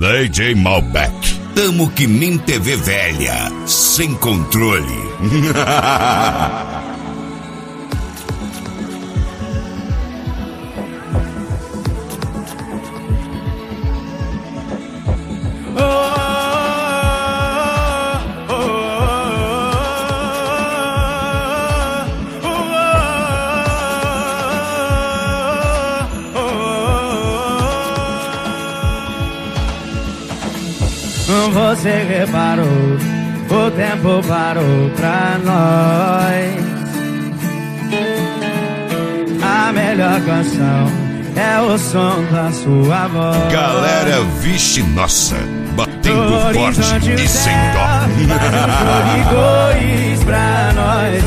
DJ Malbec. Tamo que nem TV velha, sem controle. Você reparou, o tempo parou pra nós. A melhor canção é o som da sua voz. Galera, vixe, nossa, batendo forte e sem dó. Cores pra nós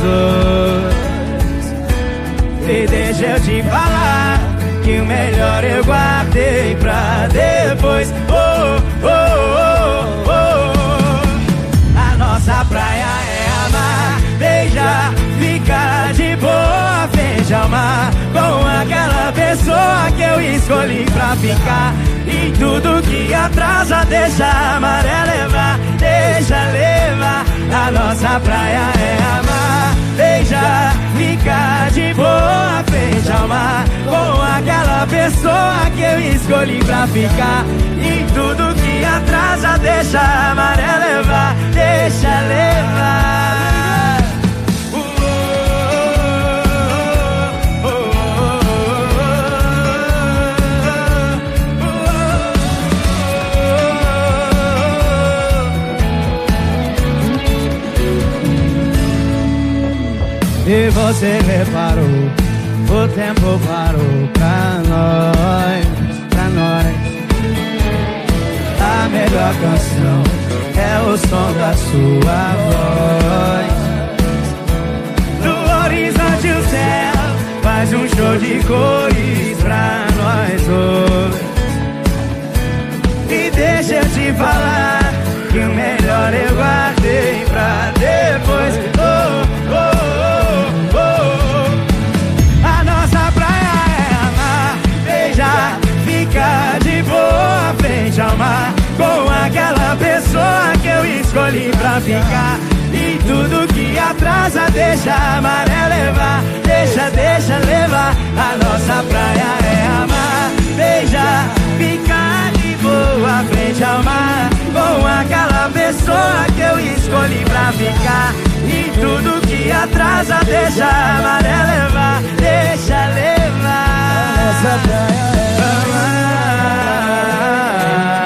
dois. E deixa eu te falar que o melhor eu guardei pra depois. Nossa praia é amar, beijar, ficar de boa frente ao mar, com aquela pessoa que eu escolhi pra ficar. E tudo que atrasa deixa a maré levar, deixa levar. A nossa praia é amar, beijar, ficar de boa frente ao mar, com aquela pessoa que eu escolhi pra ficar. E tudo que atrasa deixa a maré levar, deixa levar. E você reparou, o tempo parou pra nós, pra nós. A melhor canção é o som da sua voz. No horizonte o céu faz um show de cores pra nós hoje. E deixa eu te falar que o melhor eu guardei pra depois. A nossa praia é amar, beijar, ficar de boa frente ao mar, com aquela pessoa que eu escolhi pra ficar. E tudo que atrasa deixa a maré levar, deixa levar. A nossa praia é amar, beijar, ficar de boa frente ao mar, com aquela pessoa que eu escolhi pra ficar. E tudo que atrasa deixa a maré levar, deixa levar. A nossa praia é amar.